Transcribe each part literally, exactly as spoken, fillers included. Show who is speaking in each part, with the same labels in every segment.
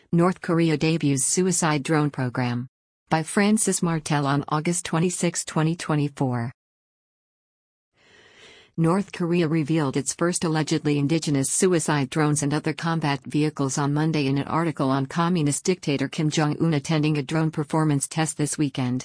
Speaker 1: North Korea debuts suicide drone program. By Francis Martel on August twenty-sixth, twenty twenty-four. North Korea revealed its first allegedly indigenous suicide drones and other combat vehicles on Monday in an article on communist dictator Kim Jong-un attending a drone performance test this weekend.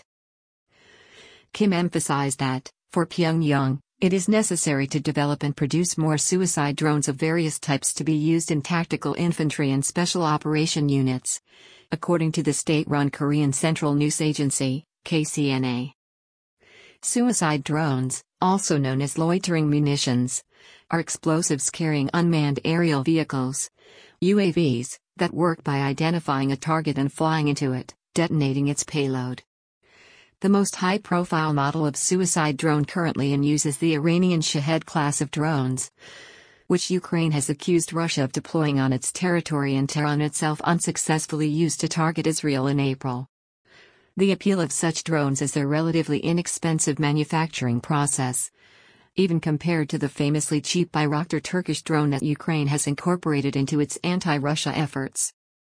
Speaker 1: Kim emphasized that, for Pyongyang, it is necessary to develop and produce more suicide drones of various types to be used in tactical infantry and special operation units, according to the state-run Korean Central News Agency, K C N A. Suicide drones, also known as loitering munitions, are explosives carrying unmanned aerial vehicles, U A Vs, that work by identifying a target and flying into it, detonating its payload. The most high-profile model of suicide drone currently in use is the Iranian Shahed class of drones, which Ukraine has accused Russia of deploying on its territory and Tehran itself unsuccessfully used to target Israel in April. The appeal of such drones is their relatively inexpensive manufacturing process, even compared to the famously cheap Bayraktar Turkish drone that Ukraine has incorporated into its anti-Russia efforts.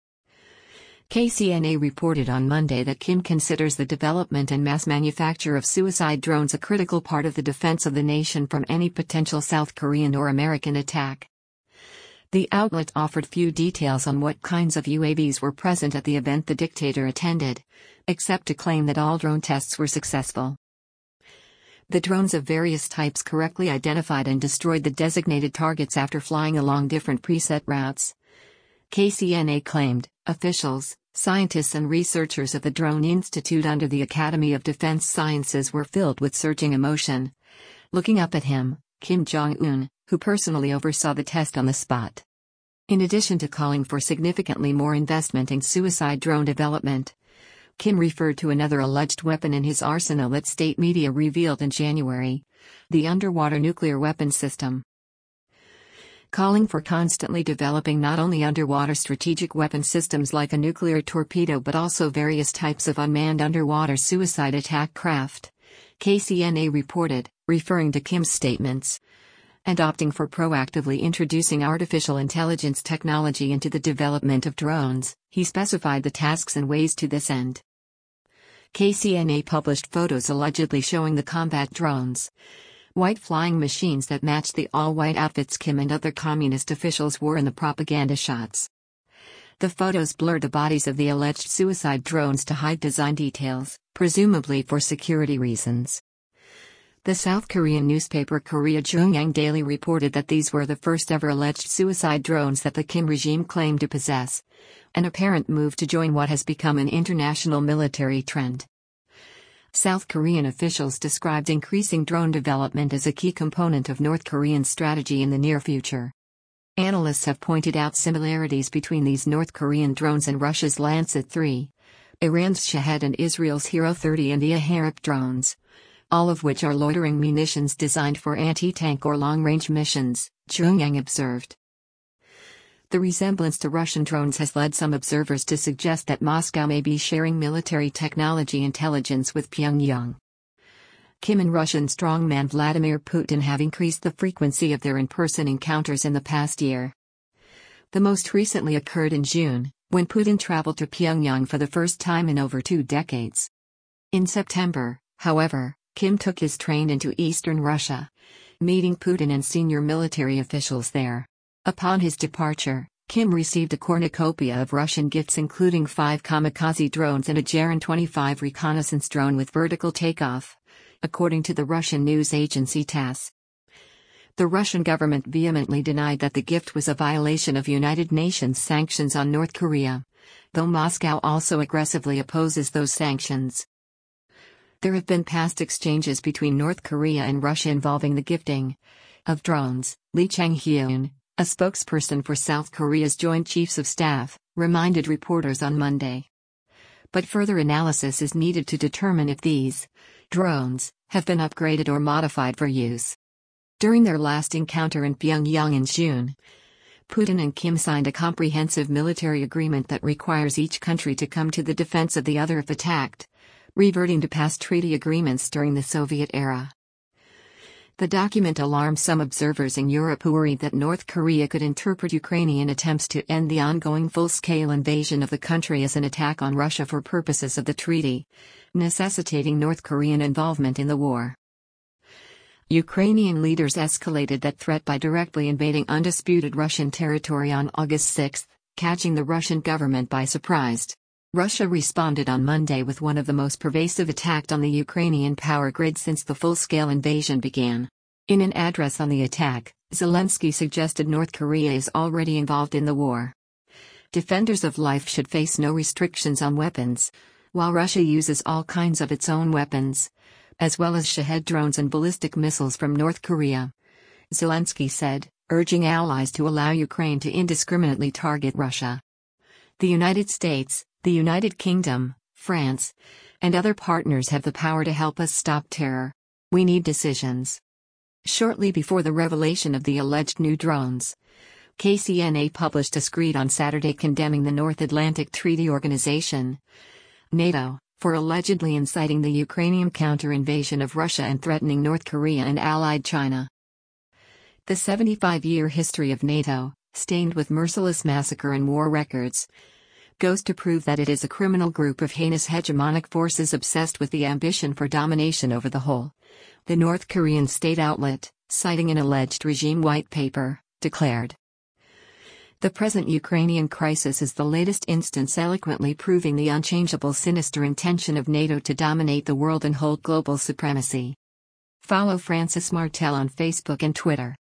Speaker 1: K C N A reported on Monday that Kim considers the development and mass manufacture of suicide drones a critical part of the defense of the nation from any potential South Korean or American attack. The outlet offered few details on what kinds of U A Vs were present at the event the dictator attended, except to claim that all drone tests were successful. The drones of various types correctly identified and destroyed the designated targets after flying along different preset routes. K C N A claimed, officials, scientists and researchers of the Drone Institute under the Academy of Defense Sciences were filled with surging emotion, looking up at him, Kim Jong-un, who personally oversaw the test on the spot. In addition to calling for significantly more investment in suicide drone development, Kim referred to another alleged weapon in his arsenal that state media revealed in January: the underwater nuclear weapon system. Calling for constantly developing not only underwater strategic weapon systems like a nuclear torpedo but also various types of unmanned underwater suicide attack craft, K C N A reported, referring to Kim's statements, and opting for proactively introducing artificial intelligence technology into the development of drones. He specified the tasks and ways to this end. K C N A published photos allegedly showing the combat drones, white flying machines that matched the all-white outfits Kim and other communist officials wore in the propaganda shots. The photos blurred the bodies of the alleged suicide drones to hide design details, presumably for security reasons. The South Korean newspaper Korea Jungyang Daily reported that these were the first ever alleged suicide drones that the Kim regime claimed to possess, an apparent move to join what has become an international military trend. South Korean officials described increasing drone development as a key component of North Korean strategy in the near future. Analysts have pointed out similarities between these North Korean drones and Russia's Lancet three, Iran's Shahed and Israel's Hero thirty and the Harop drones, all of which are loitering munitions designed for anti-tank or long-range missions, Jungyang observed. The resemblance to Russian drones has led some observers to suggest that Moscow may be sharing military technology intelligence with Pyongyang. Kim and Russian strongman Vladimir Putin have increased the frequency of their in-person encounters in the past year. The most recently occurred in June, when Putin traveled to Pyongyang for the first time in over two decades. In September, however, Kim took his train into eastern Russia, meeting Putin and senior military officials there. Upon his departure, Kim received a cornucopia of Russian gifts including five kamikaze drones and a Geran twenty-five reconnaissance drone with vertical takeoff, according to the Russian news agency TASS. The Russian government vehemently denied that the gift was a violation of United Nations sanctions on North Korea, though Moscow also aggressively opposes those sanctions. There have been past exchanges between North Korea and Russia involving the gifting of drones, Lee Chang-hyun, a spokesperson for South Korea's Joint Chiefs of Staff, reminded reporters on Monday. But further analysis is needed to determine if these drones have been upgraded or modified for use. During their last encounter in Pyongyang in June, Putin and Kim signed a comprehensive military agreement that requires each country to come to the defense of the other if attacked, reverting to past treaty agreements during the Soviet era. The document alarmed some observers in Europe who worried that North Korea could interpret Ukrainian attempts to end the ongoing full-scale invasion of the country as an attack on Russia for purposes of the treaty, necessitating North Korean involvement in the war. Ukrainian leaders escalated that threat by directly invading undisputed Russian territory on August sixth, catching the Russian government by surprise. Russia responded on Monday with one of the most pervasive attacks on the Ukrainian power grid since the full-scale invasion began. In an address on the attack, Zelensky suggested North Korea is already involved in the war. Defenders of life should face no restrictions on weapons, while Russia uses all kinds of its own weapons, as well as Shahed drones and ballistic missiles from North Korea. Zelensky said, urging allies to allow Ukraine to indiscriminately target Russia. The United States, the United Kingdom, France, and other partners have the power to help us stop terror. We need decisions. Shortly before the revelation of the alleged new drones, K C N A published a screed on Saturday condemning the North Atlantic Treaty Organization, NATO, for allegedly inciting the Ukrainian counter-invasion of Russia and threatening North Korea and allied China. The seventy-five-year history of NATO, stained with merciless massacre and war records, goes to prove that it is a criminal group of heinous hegemonic forces obsessed with the ambition for domination over the whole. The North Korean state outlet, citing an alleged regime white paper, declared. The present Ukrainian crisis is the latest instance eloquently proving the unchangeable sinister intention of NATO to dominate the world and hold global supremacy. Follow Francis Martel on Facebook and Twitter.